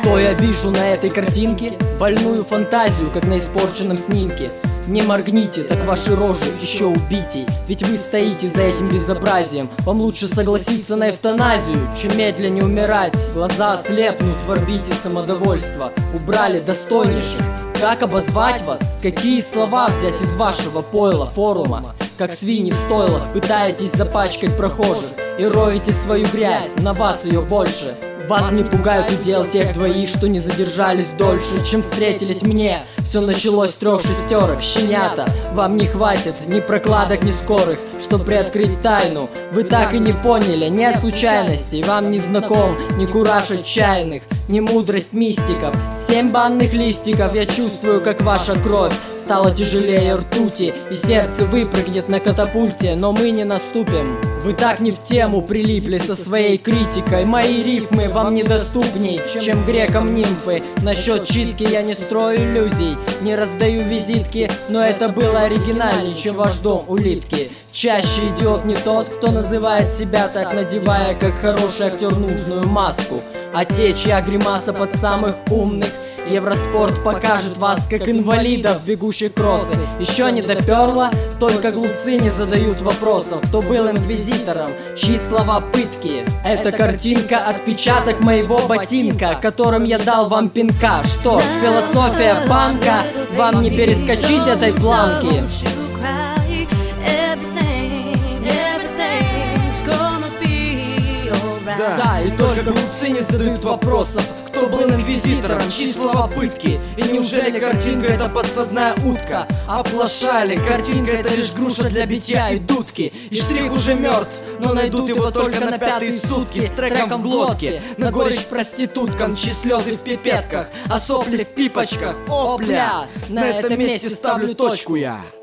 Что я вижу на этой картинке? Больную фантазию, как на испорченном снимке. Не моргните, так ваши рожи еще убитей. Ведь вы стоите за этим безобразием. Вам лучше согласиться на эвтаназию, чем медленнее умирать. Глаза ослепнут в орбите самодовольства. Убрали достойнейших. Как обозвать вас? Какие слова взять из вашего пойла, форума? Как свиньи в стойлах пытаетесь запачкать прохожих и роете свою грязь, на вас ее больше. Вас не пугают удел тех двоих, что не задержались дольше, чем встретились мне. Все началось с 3 шестерок, щенята. Вам не хватит ни прокладок, ни скорых, чтоб приоткрыть тайну. Вы так и не поняли, нет случайностей. Вам не знаком ни кураж отчаянных, ни мудрость мистиков. 7 банных листиков, я чувствую, как ваша кровь стала тяжелее ртути, и сердце выпрыгнет на катапульте, но мы не наступим. Вы так не в тему прилипли со своей критикой. Мои рифмы вам недоступней, чем грекам нимфы. Насчет читки я не строю иллюзий, не раздаю визитки, но это было оригинальнее, чем ваш дом улитки. Чаще идиот не тот, кто называет себя так, надевая как хороший актер нужную маску, а те, чья гримаса под самых умных. Евроспорт покажет вас как инвалидов, бегущих кроссы. Еще не доперло, только глупцы не задают вопросов. Кто был инквизитором, чьи слова пытки? Эта картинка — отпечаток моего ботинка, которым я дал вам пинка. Что ж, философия панка, вам не перескочить этой планки. Да, и только глупцы не задают вопросов. Кто был инквизитором, чьи слова пытки? И неужели картинка — это подсадная утка? Оплошали, картинка — это лишь груша для битья и дудки. И штрих уже мертв, но найдут его только на 5-е сутки. С треком в глотке, на горечь проституткам, чьи слезы в пипетках, а сопли в пипочках. Опля, на этом месте ставлю точку я.